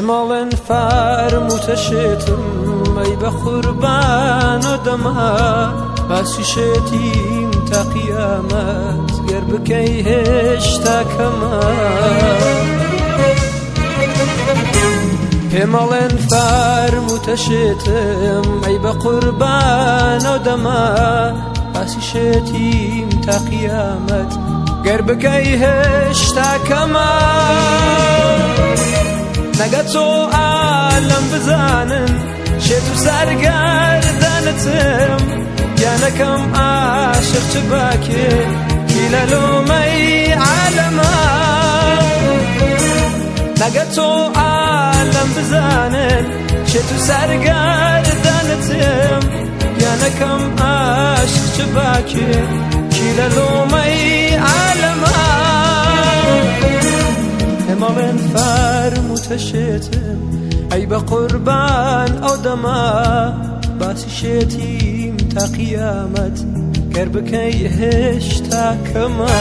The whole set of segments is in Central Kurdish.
پێماڵێن فارموتەشێتم ئەی بە قوربان و دەما باسی شێتیم تا قیامەت گەر بکەی هێشتا کەمە پێماڵێن فارموتەشێتم ئەی بە قوربان و دەما باسی شێتیم تا قیامەت گەر بکەی هێشتا کەمە نەگە تۆ عالەم بزانن شێت و سەرگەردەنتم گیانەکەم عاشق چ باکێ کی لە لۆمەی عالەمە نەگە تۆ عالەم بزانن شێت و سەرگەردەنتم گیانەکەم عاشق چ باکێ کی لە لۆمەی عالەمە پێماڵێن فارموتەشێتم ئەی بە قوربان ئەو دەما باسی شێتیم تا قیامەت گەر بکەی هێشتا کەمە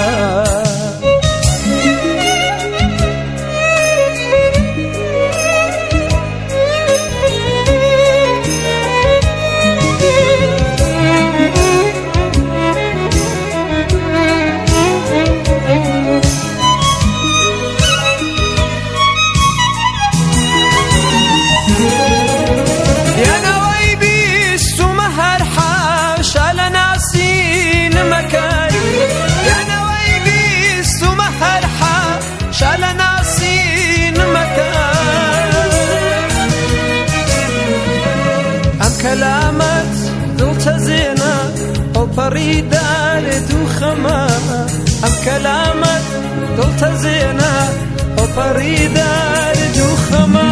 كلامت دڵتە زێنە ئەو پەڕیدا لێ دوو خەمە ئەم کەلامت دڵتە زێنە ئەو پەڕیدا لێ دوو خەمە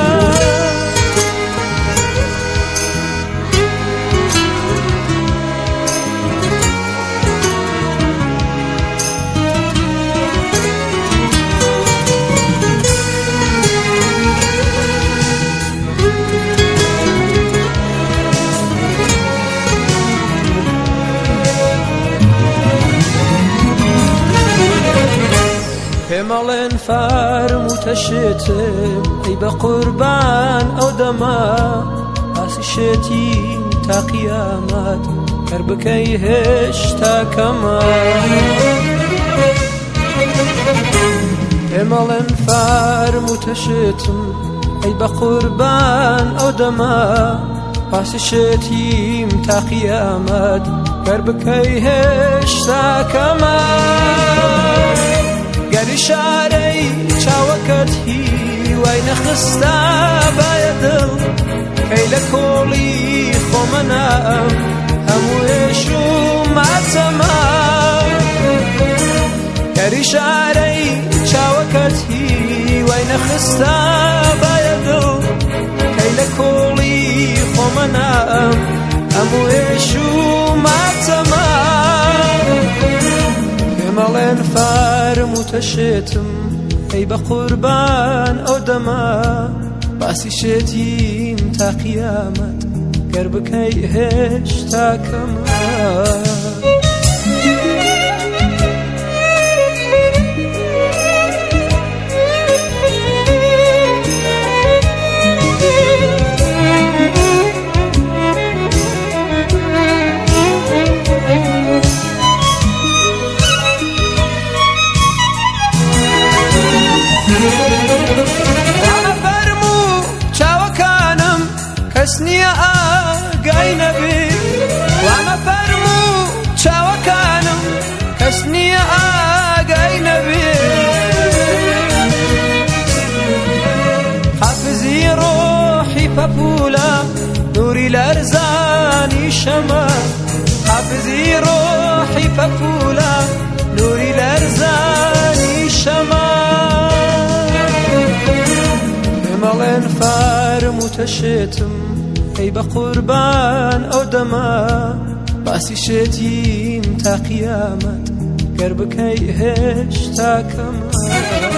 پێماڵێن فارموتەشێتم ئەی بە قوربان ئەو دەما باسی شێتیم تا قیامەت گەر بکەی هێشتا کەمە پێماڵێن فارموتەشێتم ئەی بە قوربان ئەو دەما باسی شێتیم تا قیامەت گەر بکەی هێشتا کەمە گەری شارەی چاوەکەت هیوای نەخستە بایە دڵ کەی لە کۆڵی خۆمە نام هەموو هێش و ماتەمە گەری شارەی چاوەکەت هیوای نەخستە بایە دڵ کەی لە کۆڵی خۆمە نام هەموو هێش و ماتەمە پێماڵێن فارموتەشێتم ئەی بە قوربان ئەو دەما باسی شێتیم تا قیامەت گەر بکەی هێشتا کەمە کەس نییە ئاگای نەبێ وامە فەرموو چاوەکانم کەس نییە ئاگای نەبێ حافزی ڕۆحی پەپوولە نووری لەرزانی شەمە حافزی ڕۆحی پەپوولە نووری لەرزانی شەمە پێماڵێن فارموتەشێتم ئەی بە قوربان ئەو دەما باسی شێتیم تا قیامەت گەر بکەی هێشتا کەمە